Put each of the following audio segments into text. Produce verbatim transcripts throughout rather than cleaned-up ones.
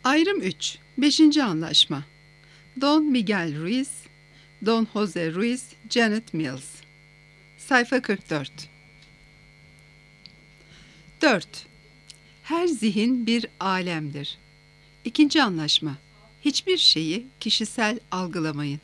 Ayrım üç. beşinci Anlaşma. Don Miguel Ruiz, Don Jose Ruiz, Janet Mills. Sayfa kırk dört. dört. Her zihin bir alemdir. İkinci Anlaşma. Hiçbir şeyi kişisel algılamayın.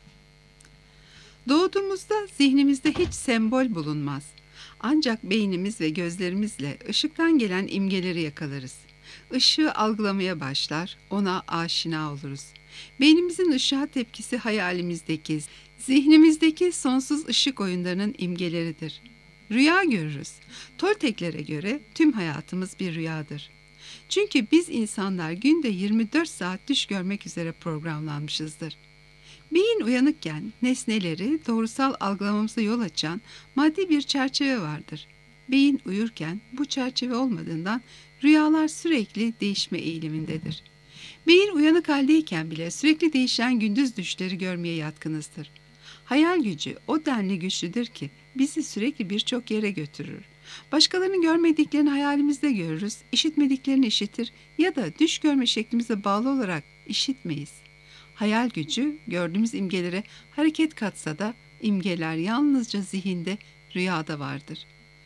Doğduğumuzda zihnimizde hiç sembol bulunmaz. Ancak beynimiz ve gözlerimizle ışıktan gelen imgeleri yakalarız. Işığı algılamaya başlar, ona aşina oluruz. Beynimizin ışığa tepkisi hayalimizdeki, zihnimizdeki sonsuz ışık oyunlarının imgeleridir. Rüya görürüz. Tolteklere göre tüm hayatımız bir rüyadır. Çünkü biz insanlar günde yirmi dört saat düş görmek üzere programlanmışızdır. Beyin uyanıkken nesneleri doğrusal algılamamıza yol açan maddi bir çerçeve vardır. Beyin uyurken bu çerçeve olmadığından rüyalar sürekli değişme eğilimindedir. Beyin uyanık haldeyken bile sürekli değişen gündüz düşleri görmeye yatkınızdır. Hayal gücü o denli güçlüdür ki bizi sürekli birçok yere götürür. Başkalarının görmediklerini hayalimizde görürüz, işitmediklerini işitir ya da düş görme şeklimize bağlı olarak işitmeyiz. Hayal gücü gördüğümüz imgelere hareket katsa da imgeler yalnızca zihinde, rüyada vardır.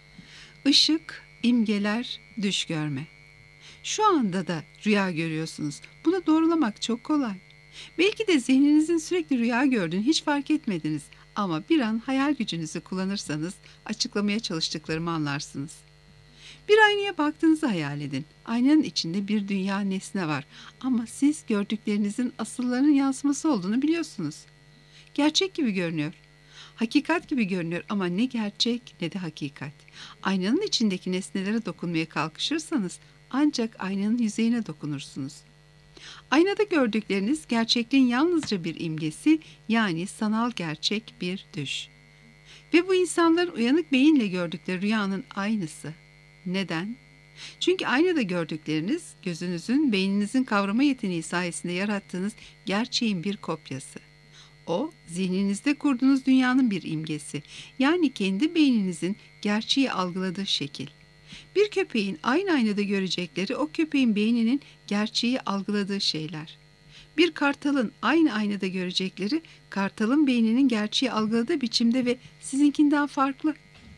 Işık, imgeler, düş görme. Şu anda da rüya görüyorsunuz. Bunu doğrulamak çok kolay. Belki de zihninizin sürekli rüya gördüğünü hiç fark etmediniz ama bir an hayal gücünüzü kullanırsanız açıklamaya çalıştıklarımı anlarsınız. Bir aynaya baktığınızı hayal edin. Aynanın içinde bir dünya nesne var ama siz gördüklerinizin asıllarının yansıması olduğunu biliyorsunuz. Gerçek gibi görünüyor. Hakikat gibi görünüyor ama ne gerçek ne de hakikat. Aynanın içindeki nesnelere dokunmaya kalkışırsanız ancak aynanın yüzeyine dokunursunuz. Aynada gördükleriniz gerçekliğin yalnızca bir imgesi, yani sanal gerçek bir düş. Ve bu insanların uyanık beyinle gördükleri rüyanın aynısı. Neden? Çünkü aynada gördükleriniz gözünüzün beyninizin kavrama yeteneği sayesinde yarattığınız gerçeğin bir kopyası. O, zihninizde kurduğunuz dünyanın bir imgesi, yani kendi beyninizin gerçeği algıladığı şekil. Bir köpeğin aynı aynada görecekleri o köpeğin beyninin gerçeği algıladığı şeyler. Bir kartalın aynı aynada görecekleri kartalın beyninin gerçeği algıladığı biçimde ve sizinkinden farklı.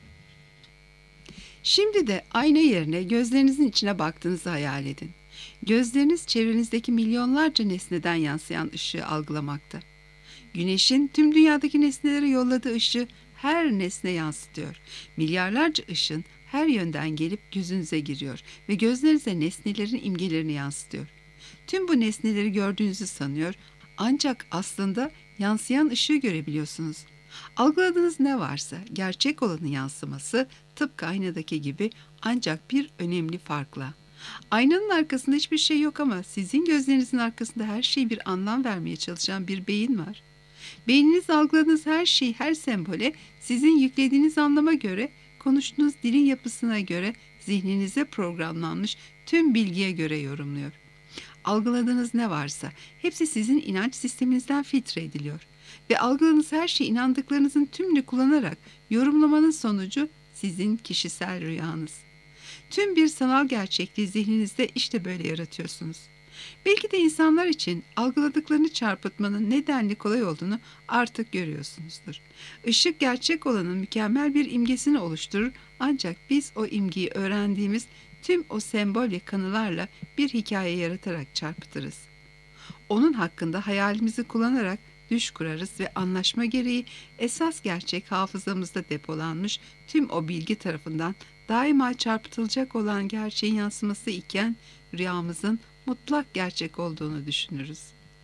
Şimdi de ayna yerine gözlerinizin içine baktığınızı hayal edin. Gözleriniz çevrenizdeki milyonlarca nesneden yansıyan ışığı algılamakta. Güneşin tüm dünyadaki nesnelere yolladığı ışığı her nesne yansıtıyor. Milyarlarca ışın her yönden gelip gözünüze giriyor ve gözlerinize nesnelerin imgelerini yansıtıyor. Tüm bu nesneleri gördüğünüzü sanıyor ancak aslında yansıyan ışığı görebiliyorsunuz. Algıladığınız ne varsa gerçek olanın yansıması tıpkı aynadaki gibi, ancak bir önemli farkla. Aynanın arkasında hiçbir şey yok ama sizin gözlerinizin arkasında her şeye bir anlam vermeye çalışan bir beyin var. Beyniniz algıladığınız her şeyi, her sembole sizin yüklediğiniz anlama göre, konuştuğunuz dilin yapısına göre, zihninize programlanmış tüm bilgiye göre yorumluyor. Algıladığınız ne varsa hepsi sizin inanç sisteminizden filtre ediliyor. Ve algıladığınız her şeyi inandıklarınızın tümünü kullanarak yorumlamanın sonucu sizin kişisel rüyanız. Tüm bir sanal gerçekliği zihninizde işte böyle yaratıyorsunuz. Belki de insanlar için algıladıklarını çarpıtmanın nedenli kolay olduğunu artık görüyorsunuzdur. Işık gerçek olanın mükemmel bir imgesini oluşturur ancak biz o imgeyi öğrendiğimiz tüm o sembol ve kanılarla bir hikaye yaratarak çarpıtırız. Onun hakkında hayalimizi kullanarak düş kurarız ve anlaşma gereği esas gerçek hafızamızda depolanmış tüm o bilgi tarafından daima çarpıtılacak olan gerçeğin yansıması iken rüyamızın mutlak gerçek olduğunu düşünürüz.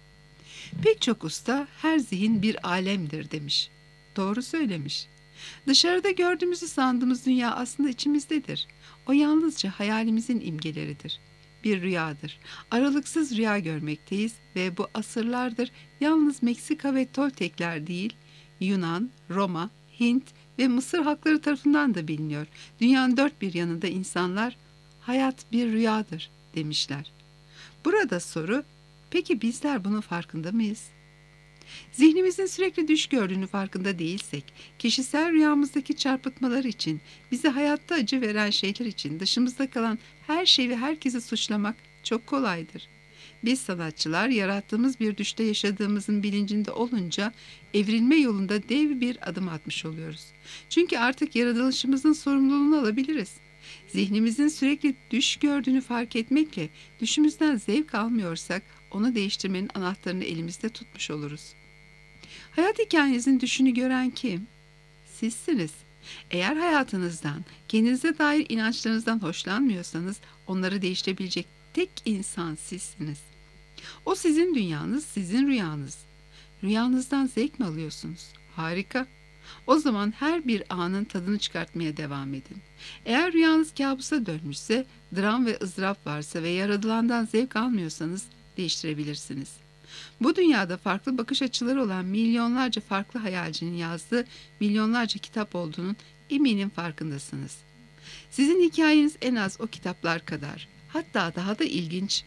Pek çok usta her zihin bir alemdir demiş. Doğru söylemiş. Dışarıda gördüğümüzü sandığımız dünya aslında içimizdedir. O yalnızca hayalimizin imgeleridir. Bir rüyadır. Aralıksız rüya görmekteyiz ve bu asırlardır yalnız Meksika ve Toltekler değil, Yunan, Roma, Hint ve Mısır halkları tarafından da biliniyor. Dünyanın dört bir yanında insanlar hayat bir rüyadır demişler. Burada soru, peki bizler bunun farkında mıyız? Zihnimizin sürekli düş gördüğünü farkında değilsek, kişisel rüyamızdaki çarpıtmalar için, bize hayatta acı veren şeyler için dışımızda kalan her şeyi ve herkesi suçlamak çok kolaydır. Biz sanatçılar yarattığımız bir düşte yaşadığımızın bilincinde olunca evrilme yolunda dev bir adım atmış oluyoruz. Çünkü artık yaratılışımızın sorumluluğunu alabiliriz. Zihnimizin sürekli düş gördüğünü fark etmekle düşümüzden zevk almıyorsak onu değiştirmenin anahtarını elimizde tutmuş oluruz. Hayat hikayenizin düşünü gören kim? Sizsiniz. Eğer hayatınızdan, kendinize dair inançlarınızdan hoşlanmıyorsanız onları değiştirebilecek tek insan sizsiniz. O sizin dünyanız, sizin rüyanız. Rüyanızdan zevk mi alıyorsunuz? Harika. O zaman her bir anın tadını çıkartmaya devam edin. Eğer rüyanız kabusa dönmüşse, dram ve ızdırap varsa ve yaratılandan zevk almıyorsanız değiştirebilirsiniz. Bu dünyada farklı bakış açıları olan milyonlarca farklı hayalcinin yazdığı milyonlarca kitap olduğunun eminim farkındasınız. Sizin hikayeniz en az o kitaplar kadar, hatta daha da ilginç.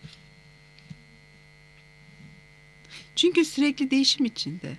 Çünkü sürekli değişim içinde.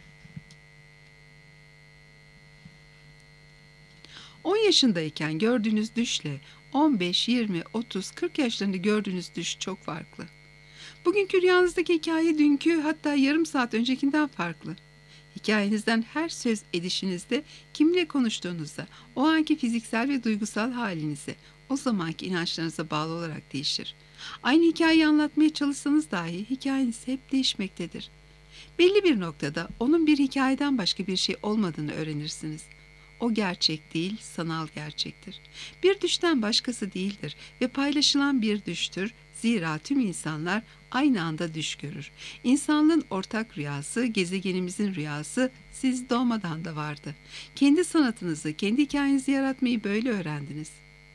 on yaşındayken gördüğünüz düşle on beş, yirmi, otuz, kırk yaşlarında gördüğünüz düş çok farklı. Bugünkü rüyanızdaki hikaye dünkü, hatta yarım saat öncekinden farklı. Hikayenizden her söz edişinizde, kimle konuştuğunuzda, o anki fiziksel ve duygusal halinize, o zamanki inançlarınıza bağlı olarak değişir. Aynı hikayeyi anlatmaya çalışsanız dahi hikayeniz hep değişmektedir. Belli bir noktada onun bir hikayeden başka bir şey olmadığını öğrenirsiniz. O gerçek değil, sanal gerçektir. Bir düşten başkası değildir ve paylaşılan bir düştür. Zira tüm insanlar aynı anda düş görür. İnsanlığın ortak rüyası, gezegenimizin rüyası siz doğmadan da vardı. Kendi sanatınızı, kendi hikayenizi yaratmayı böyle öğrendiniz.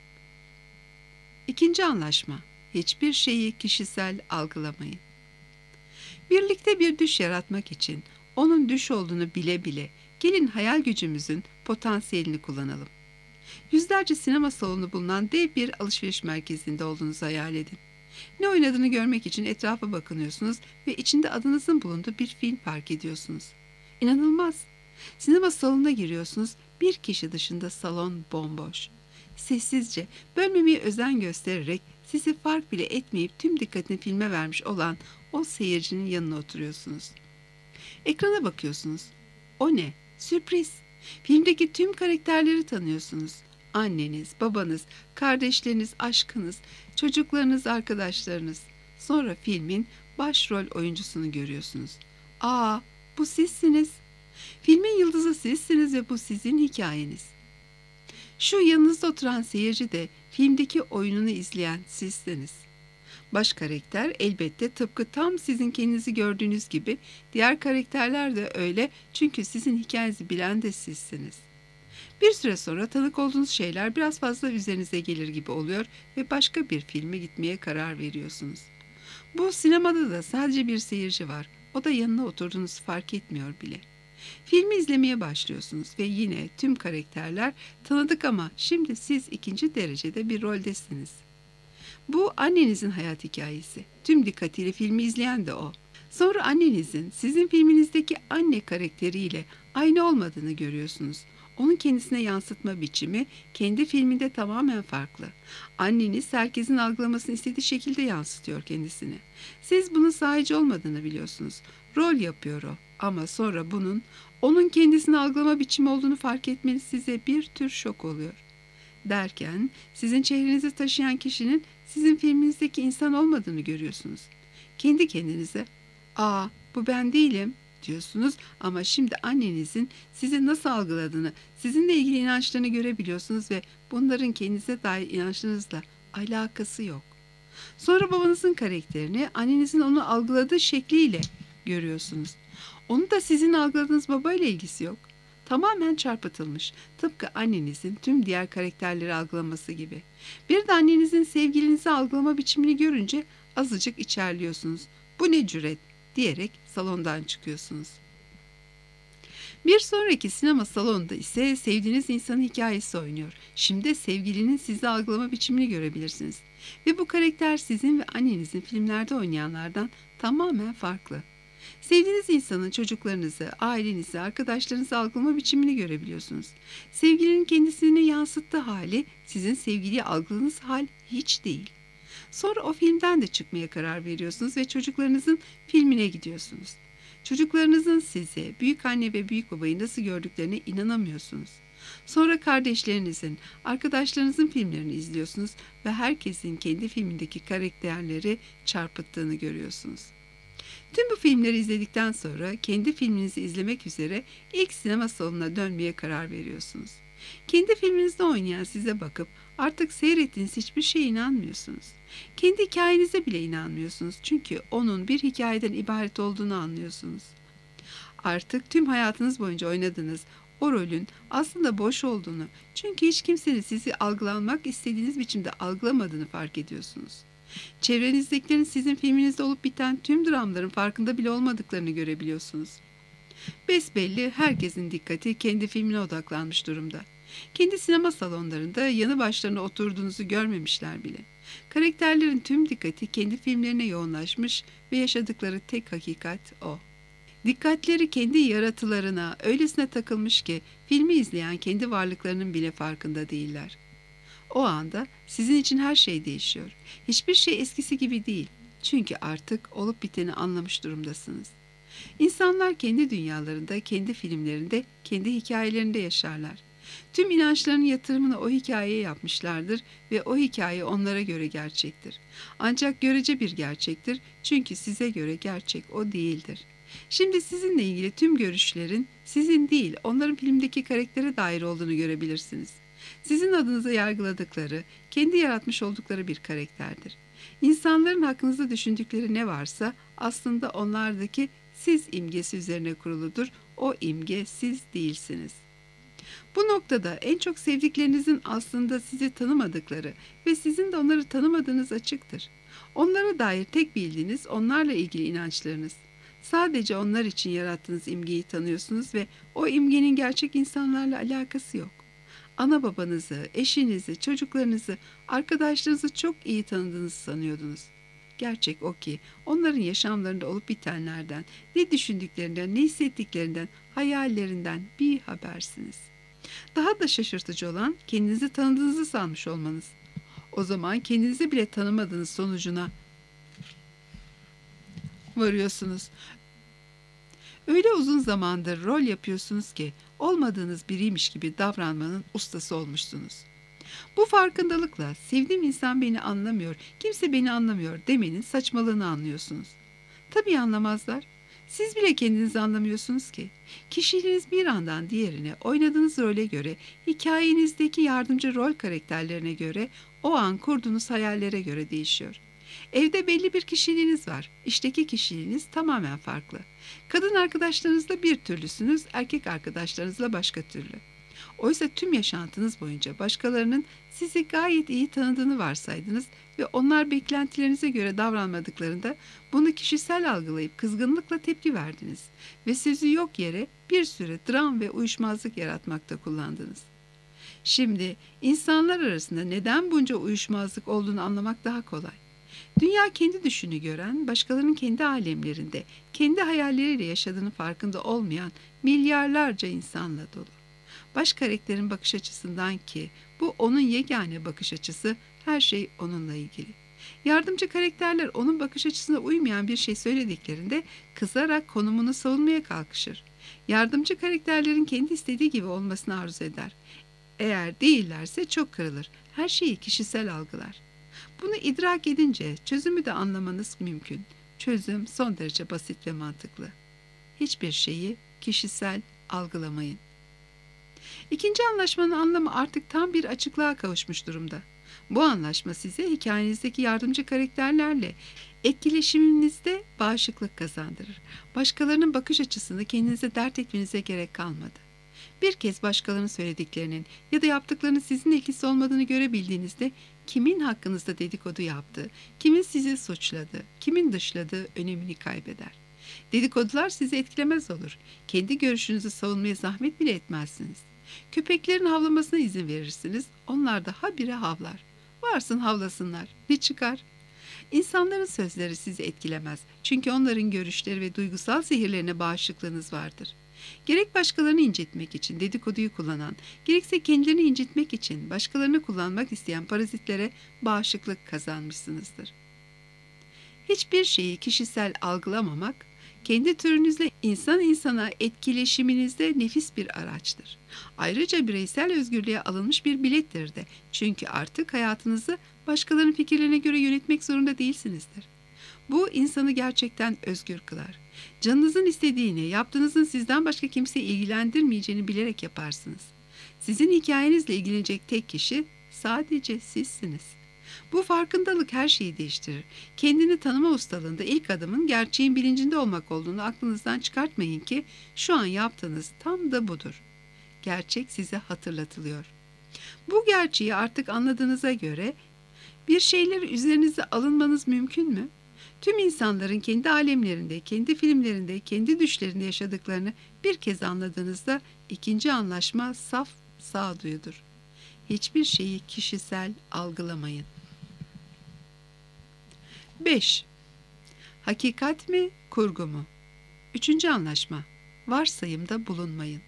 İkinci anlaşma. Hiçbir şeyi kişisel algılamayın. Birlikte bir düş yaratmak için onun düş olduğunu bile bile gelin hayal gücümüzün potansiyelini kullanalım. Yüzlerce sinema salonu bulunan dev bir alışveriş merkezinde olduğunuzu hayal edin. Ne oynadığını görmek için etrafa bakınıyorsunuz ve içinde adınızın bulunduğu bir film fark ediyorsunuz. İnanılmaz. Sinema salonuna giriyorsunuz, bir kişi dışında salon bomboş. Sessizce, bölmemeye özen göstererek sizi fark bile etmeyip tüm dikkatini filme vermiş olan o seyircinin yanına oturuyorsunuz. Ekrana bakıyorsunuz. O ne? Sürpriz. Filmdeki tüm karakterleri tanıyorsunuz. Anneniz, babanız, kardeşleriniz, aşkınız, çocuklarınız, arkadaşlarınız. Sonra filmin başrol oyuncusunu görüyorsunuz. Aa, bu sizsiniz. Filmin yıldızı sizsiniz ve bu sizin hikayeniz. Şu yanınızda oturan seyirci de filmdeki oyununu izleyen sizsiniz. Baş karakter elbette tıpkı tam sizin kendinizi gördüğünüz gibi, diğer karakterler de öyle, çünkü sizin hikayenizi bilen de sizsiniz. Bir süre sonra tanık olduğunuz şeyler biraz fazla üzerinize gelir gibi oluyor ve başka bir filme gitmeye karar veriyorsunuz. Bu sinemada da sadece bir seyirci var. O da yanına oturduğunuzu fark etmiyor bile. Filmi izlemeye başlıyorsunuz ve yine tüm karakterler tanıdık ama şimdi siz ikinci derecede bir roldesiniz. Bu annenizin hayat hikayesi. Tüm dikkatiyle filmi izleyen de o. Sonra annenizin sizin filminizdeki anne karakteriyle aynı olmadığını görüyorsunuz. Onun kendisine yansıtma biçimi kendi filminde tamamen farklı. Anneniz herkesin algılamasını istediği şekilde yansıtıyor kendisini. Siz bunun sahici olmadığını biliyorsunuz. Rol yapıyor o. Ama sonra bunun onun kendisini algılama biçimi olduğunu fark etmeniz size bir tür şok oluyor. Derken sizin çehrenizi taşıyan kişinin sizin filminizdeki insan olmadığını görüyorsunuz. Kendi kendinize, ''Aa, bu ben değilim.'' diyorsunuz ama şimdi annenizin sizi nasıl algıladığını, sizinle ilgili inançlarını görebiliyorsunuz ve bunların kendinize dair inançlarınızla alakası yok. Sonra babanızın karakterini annenizin onu algıladığı şekliyle görüyorsunuz. Onun da sizin algıladığınız babayla ilgisi yok. Tamamen çarpıtılmış, tıpkı annenizin tüm diğer karakterleri algılaması gibi. Bir de annenizin sevgilinizi algılama biçimini görünce azıcık içerliyorsunuz. Bu ne cüret diyerek salondan çıkıyorsunuz. Bir sonraki sinema salonunda ise sevdiğiniz insanın hikayesi oynuyor. Şimdi sevgilinin sizi algılama biçimini görebilirsiniz. Ve bu karakter sizin ve annenizin filmlerde oynayanlardan tamamen farklı. Sevdiğiniz insanın çocuklarınızı, ailenizi, arkadaşlarınızı algılama biçimini görebiliyorsunuz. Sevgilinin kendisini yansıttığı hali sizin sevgiliyi algıladığınız hal hiç değil. Sonra o filmden de çıkmaya karar veriyorsunuz ve çocuklarınızın filmine gidiyorsunuz. Çocuklarınızın sizi, büyükanne ve büyükbabayı nasıl gördüklerine inanamıyorsunuz. Sonra kardeşlerinizin, arkadaşlarınızın filmlerini izliyorsunuz ve herkesin kendi filmindeki karakterleri çarpıttığını görüyorsunuz. Tüm bu filmleri izledikten sonra kendi filminizi izlemek üzere ilk sinema salonuna dönmeye karar veriyorsunuz. Kendi filminizde oynayan size bakıp artık seyrettiğiniz hiçbir şeye inanmıyorsunuz. Kendi hikayenize bile inanmıyorsunuz çünkü onun bir hikayeden ibaret olduğunu anlıyorsunuz. Artık tüm hayatınız boyunca oynadığınız o rolün aslında boş olduğunu, çünkü hiç kimsenin sizi algılanmak istediğiniz biçimde algılamadığını fark ediyorsunuz. Çevrenizdekilerin sizin filminizde olup biten tüm dramların farkında bile olmadıklarını görebiliyorsunuz. Besbelli herkesin dikkati kendi filmine odaklanmış durumda. Kendi sinema salonlarında yanı başlarına oturduğunuzu görmemişler bile. Karakterlerin tüm dikkati kendi filmlerine yoğunlaşmış ve yaşadıkları tek hakikat o. Dikkatleri kendi yaratılarına öylesine takılmış ki filmi izleyen kendi varlıklarının bile farkında değiller. O anda sizin için her şey değişiyor. Hiçbir şey eskisi gibi değil. Çünkü artık olup biteni anlamış durumdasınız. İnsanlar kendi dünyalarında, kendi filmlerinde, kendi hikayelerinde yaşarlar. Tüm inançlarının yatırımını o hikayeye yapmışlardır ve o hikaye onlara göre gerçektir. Ancak görece bir gerçektir çünkü size göre gerçek o değildir. Şimdi sizinle ilgili tüm görüşlerin sizin değil, onların filmdeki karaktere dair olduğunu görebilirsiniz. Sizin adınıza yargıladıkları, kendi yaratmış oldukları bir karakterdir. İnsanların hakkınızda düşündükleri ne varsa aslında onlardaki siz imgesi üzerine kuruludur. O imge siz değilsiniz. Bu noktada en çok sevdiklerinizin aslında sizi tanımadıkları ve sizin de onları tanımadığınız açıktır. Onlara dair tek bildiğiniz onlarla ilgili inançlarınız. Sadece onlar için yarattığınız imgeyi tanıyorsunuz ve o imgenin gerçek insanlarla alakası yok. Ana babanızı, eşinizi, çocuklarınızı, arkadaşlarınızı çok iyi tanıdığınızı sanıyordunuz. Gerçek o ki onların yaşamlarında olup bitenlerden, ne düşündüklerinden, ne hissettiklerinden, hayallerinden bir habersiniz. Daha da şaşırtıcı olan kendinizi tanıdığınızı sanmış olmanız. O zaman kendinizi bile tanımadığınız sonucuna varıyorsunuz. Öyle uzun zamandır rol yapıyorsunuz ki olmadığınız biriymiş gibi davranmanın ustası olmuşsunuz. Bu farkındalıkla sevdiğim insan beni anlamıyor, kimse beni anlamıyor demenin saçmalığını anlıyorsunuz. Tabii anlamazlar. Siz bile kendinizi anlamıyorsunuz ki. Kişiliğiniz bir andan diğerine, oynadığınız role göre, hikayenizdeki yardımcı rol karakterlerine göre, o an kurduğunuz hayallere göre değişiyor. Evde belli bir kişiliğiniz var. İşteki kişiliğiniz tamamen farklı. Kadın arkadaşlarınızla bir türlüsünüz, erkek arkadaşlarınızla başka türlü. Oysa tüm yaşantınız boyunca başkalarının sizi gayet iyi tanıdığını varsaydınız ve onlar beklentilerinize göre davranmadıklarında bunu kişisel algılayıp kızgınlıkla tepki verdiniz ve sözü yok yere bir süre dram ve uyuşmazlık yaratmakta kullandınız. Şimdi insanlar arasında neden bunca uyuşmazlık olduğunu anlamak daha kolay. Dünya kendi düşünü gören, başkalarının kendi alemlerinde, kendi hayalleriyle yaşadığını farkında olmayan milyarlarca insanla dolu. Baş karakterin bakış açısından ki bu onun yegane bakış açısı, her şey onunla ilgili. Yardımcı karakterler onun bakış açısına uymayan bir şey söylediklerinde kızarak konumunu savunmaya kalkışır. Yardımcı karakterlerin kendi istediği gibi olmasını arzu eder. Eğer değillerse çok kırılır. Her şeyi kişisel algılar. Bunu idrak edince çözümü de anlamanız mümkün. Çözüm son derece basit ve mantıklı. Hiçbir şeyi kişisel algılamayın. İkinci anlaşmanın anlamı artık tam bir açıklığa kavuşmuş durumda. Bu anlaşma size hikayenizdeki yardımcı karakterlerle etkileşiminizde bağışıklık kazandırır. Başkalarının bakış açısını kendinize dert etmenize gerek kalmadı. Bir kez başkalarının söylediklerinin ya da yaptıklarının sizin ilgisi olmadığını görebildiğinizde kimin hakkınızda dedikodu yaptığı, kimin sizi suçladığı, kimin dışladığı önemini kaybeder. Dedikodular sizi etkilemez olur. Kendi görüşünüzü savunmaya zahmet bile etmezsiniz. Köpeklerin havlamasına izin verirsiniz, onlar da habire havlar. Varsın havlasınlar, ne çıkar? İnsanların sözleri sizi etkilemez. Çünkü onların görüşleri ve duygusal zehirlerine bağışıklığınız vardır. Gerek başkalarını incitmek için dedikoduyu kullanan, gerekse kendilerini incitmek için başkalarını kullanmak isteyen parazitlere bağışıklık kazanmışsınızdır. Hiçbir şeyi kişisel algılamamak, kendi türünüzle insan insana etkileşiminizde nefis bir araçtır. Ayrıca bireysel özgürlüğe alınmış bir bilettir de. Çünkü artık hayatınızı başkalarının fikirlerine göre yönetmek zorunda değilsinizdir. Bu insanı gerçekten özgür kılar. Canınızın istediğini, yaptığınızın sizden başka kimseyi ilgilendirmeyeceğini bilerek yaparsınız. Sizin hikayenizle ilgilenecek tek kişi sadece sizsiniz. Bu farkındalık her şeyi değiştirir. Kendini tanıma ustalığında ilk adımın gerçeğin bilincinde olmak olduğunu aklınızdan çıkartmayın ki şu an yaptığınız tam da budur. Gerçek size hatırlatılıyor. Bu gerçeği artık anladığınıza göre bir şeyleri üzerinize alınmanız mümkün mü? Tüm insanların kendi alemlerinde, kendi filmlerinde, kendi düşlerinde yaşadıklarını bir kez anladığınızda ikinci anlaşma saf sağduyudur. Hiçbir şeyi kişisel algılamayın. beş. Hakikat mi, kurgu mu? Üçüncü anlaşma. Varsayımda bulunmayın.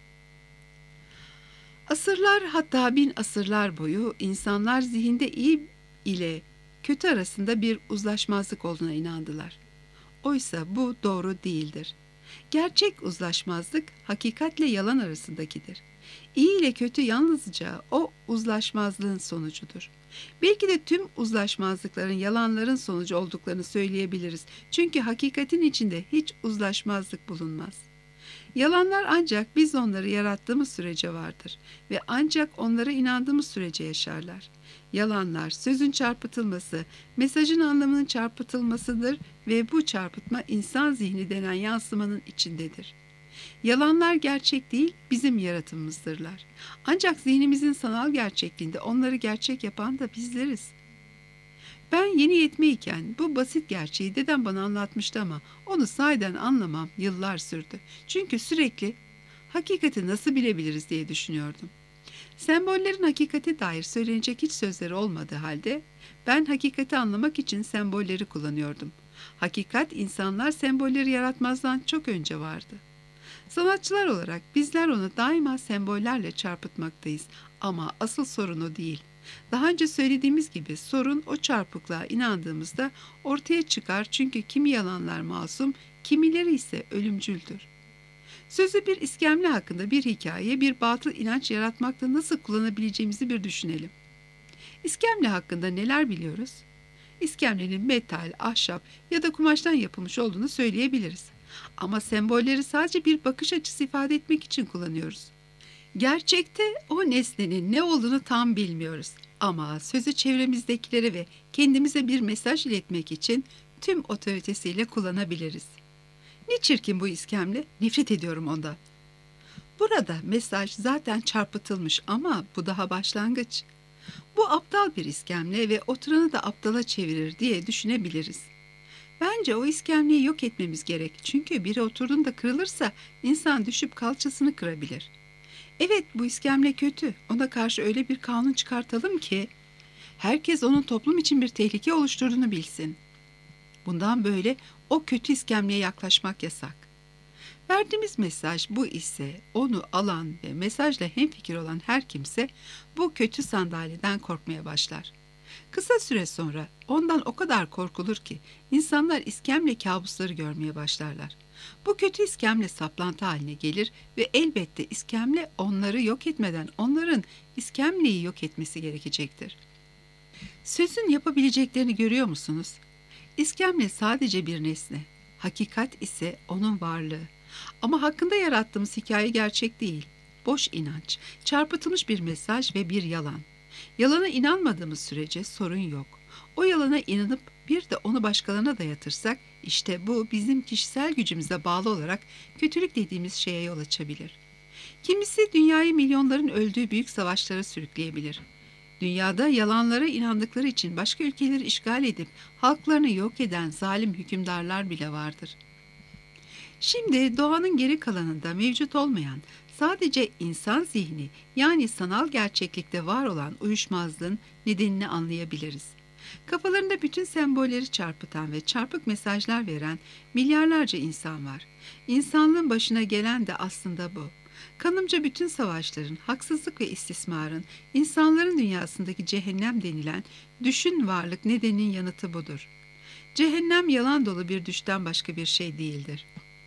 Asırlar, hatta bin asırlar boyu insanlar zihinde iyi ile kötü arasında bir uzlaşmazlık olduğuna inandılar. Oysa bu doğru değildir. Gerçek uzlaşmazlık hakikatle yalan arasındakidir. İyi ile kötü yalnızca o uzlaşmazlığın sonucudur. Belki de tüm uzlaşmazlıkların yalanların sonucu olduklarını söyleyebiliriz. Çünkü hakikatin içinde hiç uzlaşmazlık bulunmaz. Yalanlar ancak biz onları yarattığımız sürece vardır ve ancak onlara inandığımız sürece yaşarlar. Yalanlar, sözün çarpıtılması, mesajın anlamının çarpıtılmasıdır ve bu çarpıtma insan zihni denen yansımanın içindedir. Yalanlar gerçek değil, bizim yaratımımızdırlar. Ancak zihnimizin sanal gerçekliğinde onları gerçek yapan da bizleriz. Ben yeni yetmeyken bu basit gerçeği dedem bana anlatmıştı ama onu sahiden anlamam yıllar sürdü. Çünkü sürekli hakikati nasıl bilebiliriz diye düşünüyordum. Sembollerin hakikate dair söylenecek hiç sözleri olmadığı halde ben hakikati anlamak için sembolleri kullanıyordum. Hakikat insanlar sembolleri yaratmazdan çok önce vardı. Sanatçılar olarak bizler onu daima sembollerle çarpıtmaktayız ama asıl sorun o değil. Daha önce söylediğimiz gibi sorun o çarpıklığa inandığımızda ortaya çıkar çünkü kimi yalanlar masum, kimileri ise ölümcüldür. Sözü bir iskemle hakkında bir hikaye, bir batıl inanç yaratmakta nasıl kullanabileceğimizi bir düşünelim. İskemle hakkında neler biliyoruz? İskemlenin metal, ahşap ya da kumaştan yapılmış olduğunu söyleyebiliriz. Ama sembolleri sadece bir bakış açısı ifade etmek için kullanıyoruz. Gerçekte o nesnenin ne olduğunu tam bilmiyoruz. Ama sözü çevremizdekilere ve kendimize bir mesaj iletmek için tüm otoritesiyle kullanabiliriz. Ne çirkin bu iskemle, nefret ediyorum ondan. Burada mesaj zaten çarpıtılmış ama bu daha başlangıç. Bu aptal bir iskemle ve oturanı da aptala çevirir diye düşünebiliriz. Bence o iskemleyi yok etmemiz gerek. Çünkü biri oturduğunda kırılırsa insan düşüp kalçasını kırabilir. Evet, bu iskemle kötü. Ona karşı öyle bir kanun çıkartalım ki herkes onun toplum için bir tehlike oluşturduğunu bilsin. Bundan böyle o kötü iskemleye yaklaşmak yasak. Verdiğimiz mesaj bu ise onu alan ve mesajla hemfikir olan her kimse bu kötü sandalyeden korkmaya başlar. Kısa süre sonra ondan o kadar korkulur ki insanlar iskemle kabusları görmeye başlarlar. Bu kötü iskemle saplantı haline gelir ve elbette iskemle onları yok etmeden onların iskemleyi yok etmesi gerekecektir. Sözün yapabileceklerini görüyor musunuz? İskemle sadece bir nesne, hakikat ise onun varlığı. Ama hakkında yarattığımız hikaye gerçek değil. Boş inanç, çarpıtılmış bir mesaj ve bir yalan. Yalana inanmadığımız sürece sorun yok. O yalana inanıp bir de onu başkalarına dayatırsak işte bu bizim kişisel gücümüze bağlı olarak kötülük dediğimiz şeye yol açabilir. Kimisi dünyayı milyonların öldüğü büyük savaşlara sürükleyebilir. Dünyada yalanlara inandıkları için başka ülkeleri işgal edip halklarını yok eden zalim hükümdarlar bile vardır. Şimdi doğanın geri kalanında mevcut olmayan sadece insan zihni yani sanal gerçeklikte var olan uyuşmazlığın nedenini anlayabiliriz. Kafalarında bütün sembolleri çarpıtan ve çarpık mesajlar veren milyarlarca insan var. İnsanlığın başına gelen de aslında bu. Kanımca bütün savaşların, haksızlık ve istismarın, insanların dünyasındaki cehennem denilen düşün varlık nedeninin yanıtı budur. Cehennem yalan dolu bir düşten başka bir şey değildir.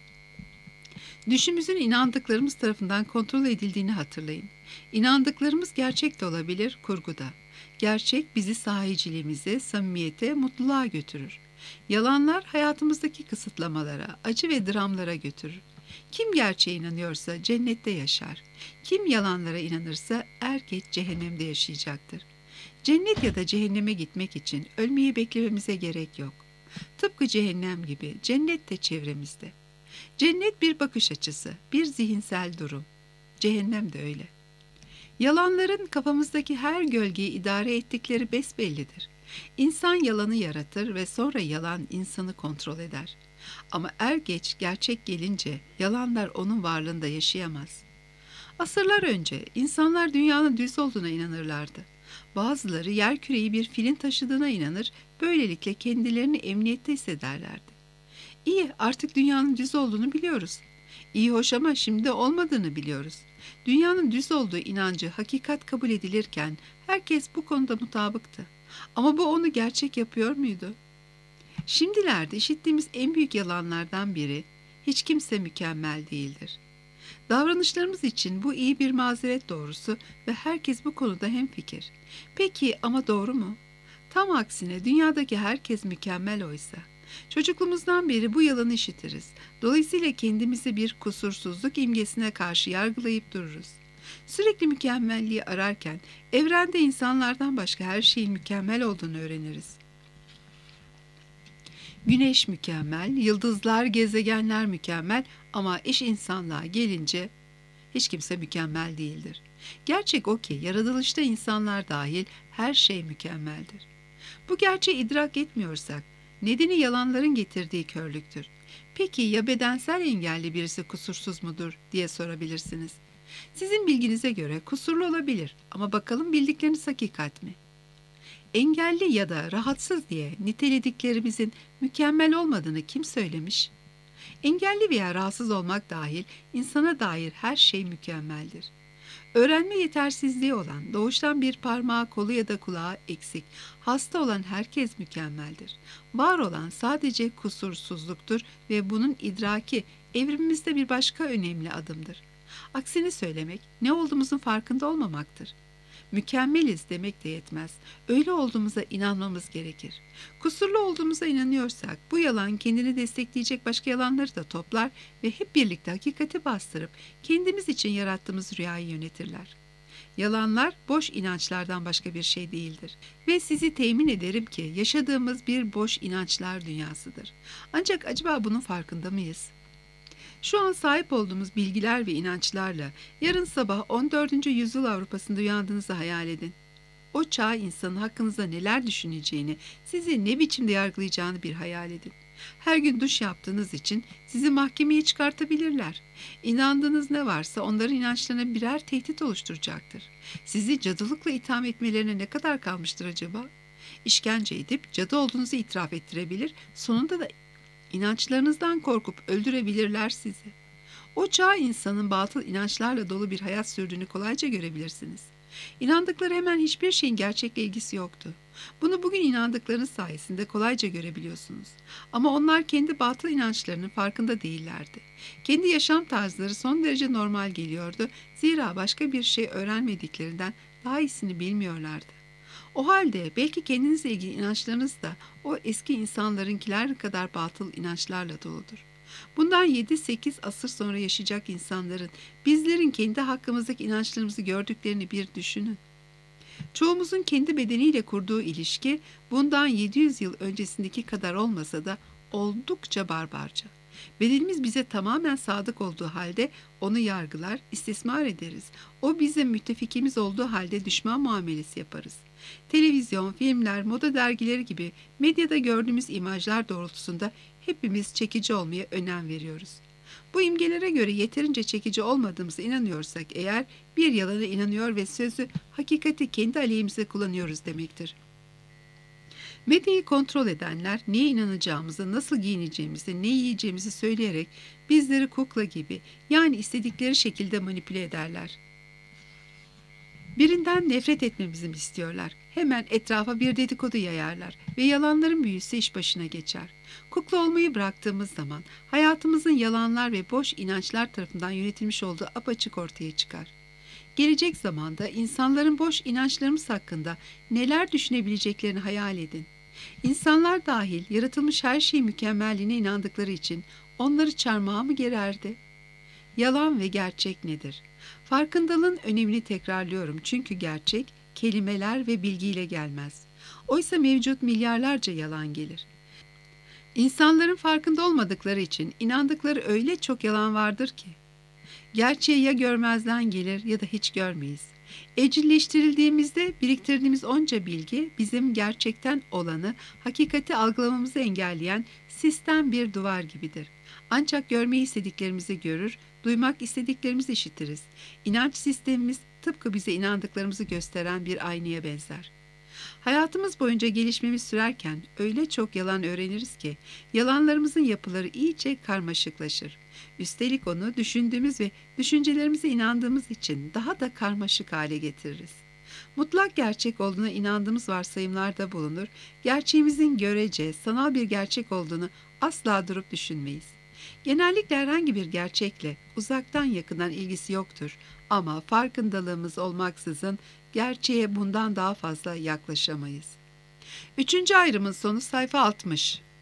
Düşümüzün inandıklarımız tarafından kontrol edildiğini hatırlayın. İnandıklarımız gerçek de olabilir, kurgu da. Gerçek bizi sahiciliğimize, samimiyete, mutluluğa götürür. Yalanlar hayatımızdaki kısıtlamalara, acı ve dramlara götürür. Kim gerçeğe inanıyorsa cennette yaşar. Kim yalanlara inanırsa er geç cehennemde yaşayacaktır. Cennet ya da cehenneme gitmek için ölmeyi beklememize gerek yok. Tıpkı cehennem gibi cennet de çevremizde. Cennet bir bakış açısı, bir zihinsel durum. Cehennem de öyle. Yalanların kafamızdaki her gölgeyi idare ettikleri besbellidir. İnsan yalanı yaratır ve sonra yalan insanı kontrol eder. Ama er geç gerçek gelince yalanlar onun varlığında yaşayamaz. Asırlar önce insanlar dünyanın düz olduğuna inanırlardı. Bazıları yerküreyi bir filin taşıdığına inanır, böylelikle kendilerini emniyette hissederlerdi. İyi, artık dünyanın düz olduğunu biliyoruz. İyi hoş ama şimdi olmadığını biliyoruz. Dünyanın düz olduğu inancı hakikat kabul edilirken herkes bu konuda mutabıktı. Ama bu onu gerçek yapıyor muydu? Şimdilerde işittiğimiz en büyük yalanlardan biri, hiç kimse mükemmel değildir. Davranışlarımız için bu iyi bir mazeret doğrusu ve herkes bu konuda hemfikir. Peki ama doğru mu? Tam aksine dünyadaki herkes mükemmel oysa. Çocukluğumuzdan beri bu yalanı işitiriz. Dolayısıyla kendimizi bir kusursuzluk imgesine karşı yargılayıp dururuz. Sürekli mükemmelliği ararken evrende insanlardan başka her şeyin mükemmel olduğunu öğreniriz. Güneş mükemmel, yıldızlar, gezegenler mükemmel ama iş insanlığa gelince hiç kimse mükemmel değildir. Gerçek o ki yaratılışta insanlar dahil her şey mükemmeldir. Bu gerçeği idrak etmiyorsak nedeni yalanların getirdiği körlüktür. Peki ya bedensel engelli birisi kusursuz mudur diye sorabilirsiniz. Sizin bilginize göre kusurlu olabilir ama bakalım bildikleriniz hakikat mi? Engelli ya da rahatsız diye nitelediklerimizin mükemmel olmadığını kim söylemiş? Engelli veya rahatsız olmak dahil insana dair her şey mükemmeldir. Öğrenme yetersizliği olan, doğuştan bir parmağı, kolu ya da kulağı eksik, hasta olan herkes mükemmeldir. Var olan sadece kusursuzluktur ve bunun idraki evrimimizde bir başka önemli adımdır. Aksini söylemek, ne olduğumuzun farkında olmamaktır. Mükemmeliz demek de yetmez. Öyle olduğumuza inanmamız gerekir. Kusurlu olduğumuza inanıyorsak bu yalan kendini destekleyecek başka yalanları da toplar ve hep birlikte hakikati bastırıp kendimiz için yarattığımız rüyayı yönetirler. Yalanlar boş inançlardan başka bir şey değildir ve sizi temin ederim ki yaşadığımız bir boş inançlar dünyasıdır. Ancak acaba bunun farkında mıyız? Şu an sahip olduğumuz bilgiler ve inançlarla yarın sabah on dördüncü yüzyıl Avrupa'sında uyandığınızı hayal edin. O çağ insanın hakkınızda neler düşüneceğini, sizi ne biçimde yargılayacağını bir hayal edin. Her gün duş yaptığınız için sizi mahkemeye çıkartabilirler. İnandığınız ne varsa onların inançlarına birer tehdit oluşturacaktır. Sizi cadılıkla itham etmelerine ne kadar kalmıştır acaba? İşkence edip cadı olduğunuzu itiraf ettirebilir, sonunda da İnançlarınızdan korkup öldürebilirler sizi. O çağ insanın batıl inançlarla dolu bir hayat sürdüğünü kolayca görebilirsiniz. İnandıkları hemen hiçbir şeyin gerçekle ilgisi yoktu. Bunu bugün inandıklarınız sayesinde kolayca görebiliyorsunuz. Ama onlar kendi batıl inançlarının farkında değillerdi. Kendi yaşam tarzları son derece normal geliyordu. Zira başka bir şey öğrenmediklerinden daha iyisini bilmiyorlardı. O halde belki kendinizle ilgili inançlarınız da o eski insanlarınkiler kadar batıl inançlarla doludur. Bundan yedi sekiz asır sonra yaşayacak insanların bizlerin kendi hakkımızdaki inançlarımızı gördüklerini bir düşünün. Çoğumuzun kendi bedeniyle kurduğu ilişki bundan yedi yüz yıl öncesindeki kadar olmasa da oldukça barbarca. Bedenimiz bize tamamen sadık olduğu halde onu yargılar, istismar ederiz. O bizim müttefikimiz olduğu halde düşman muamelesi yaparız. Televizyon, filmler, moda dergileri gibi medyada gördüğümüz imajlar doğrultusunda hepimiz çekici olmaya önem veriyoruz. Bu imgelere göre yeterince çekici olmadığımıza inanıyorsak eğer bir yalana inanıyor ve sözü hakikati kendi aleyhimize kullanıyoruz demektir. Medyayı kontrol edenler neye inanacağımızı, nasıl giyineceğimizi, ne yiyeceğimizi söyleyerek bizleri kukla gibi, yani istedikleri şekilde manipüle ederler. Birinden nefret etmemizi mi istiyorlar? Hemen etrafa bir dedikodu yayarlar ve yalanların büyüsü iş başına geçer. Kukla olmayı bıraktığımız zaman hayatımızın yalanlar ve boş inançlar tarafından yönetilmiş olduğu apaçık ortaya çıkar. Gelecek zamanda insanların boş inançlarımız hakkında neler düşünebileceklerini hayal edin. İnsanlar dahil yaratılmış her şeyin mükemmelliğine inandıkları için onları çarmıha mı gererdi? Yalan ve gerçek nedir? Farkındalığın önemini tekrarlıyorum çünkü gerçek kelimeler ve bilgiyle gelmez. Oysa mevcut milyarlarca yalan gelir. İnsanların farkında olmadıkları için inandıkları öyle çok yalan vardır ki. Gerçeği ya görmezden gelir ya da hiç görmeyiz. Evcilleştirildiğimizde biriktirdiğimiz onca bilgi bizim gerçekten olanı, hakikati algılamamızı engelleyen sistem bir duvar gibidir. Ancak görmeyi istediklerimizi görür, duymak istediklerimizi işitiriz. İnanç sistemimiz tıpkı bize inandıklarımızı gösteren bir aynaya benzer. Hayatımız boyunca gelişmemiz sürerken öyle çok yalan öğreniriz ki yalanlarımızın yapıları iyice karmaşıklaşır. Üstelik onu düşündüğümüz ve düşüncelerimize inandığımız için daha da karmaşık hale getiririz. Mutlak gerçek olduğuna inandığımız varsayımlarda bulunur, gerçeğimizin görece, sanal bir gerçek olduğunu asla durup düşünmeyiz. Genellikle herhangi bir gerçekle uzaktan yakından ilgisi yoktur ama farkındalığımız olmaksızın gerçeğe bundan daha fazla yaklaşamayız. Üçüncü ayrımın sonu sayfa altmış.